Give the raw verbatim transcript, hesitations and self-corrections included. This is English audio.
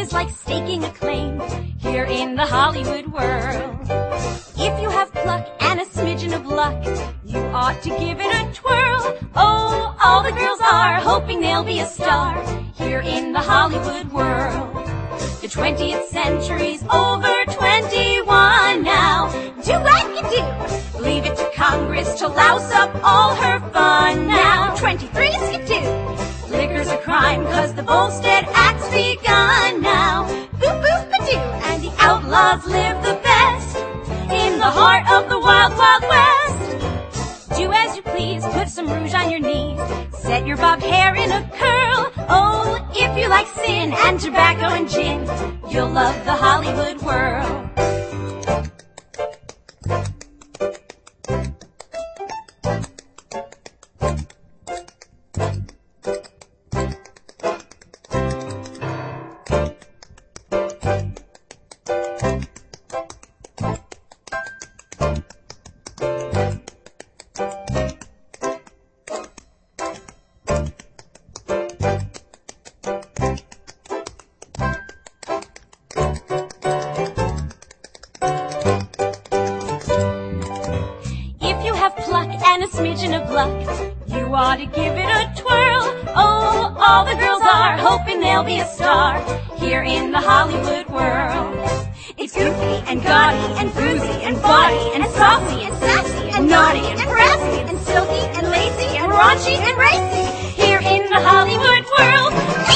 is like staking a claim here in the Hollywood world. If you have pluck and a smidgen of luck, you ought to give it a twirl. Oh, all the girls are hoping they'll be a star here in the Hollywood world. The twentieth century's over twenty-one now. Do what you do. Leave it to Congress to louse up all her fun now. twenty-three's you do. Liquor's a crime cause the Volstead Act's begun now. Boop boop ba-doo. And the outlaws live the best in the heart of the wild, wild west. Do as you please, put some rouge on your knees, set your bobbed hair in a curl. Oh, if you like sin and tobacco and gin, you'll love the Hollywood world. And a smidgen of luck, you ought to give it a twirl. Oh, all the girls are hoping they'll be a star here in the Hollywood world. It's goofy and gaudy and boozy and bawdy and saucy and sassy and naughty and brassy and silky and lazy and raunchy and racy here in the Hollywood world.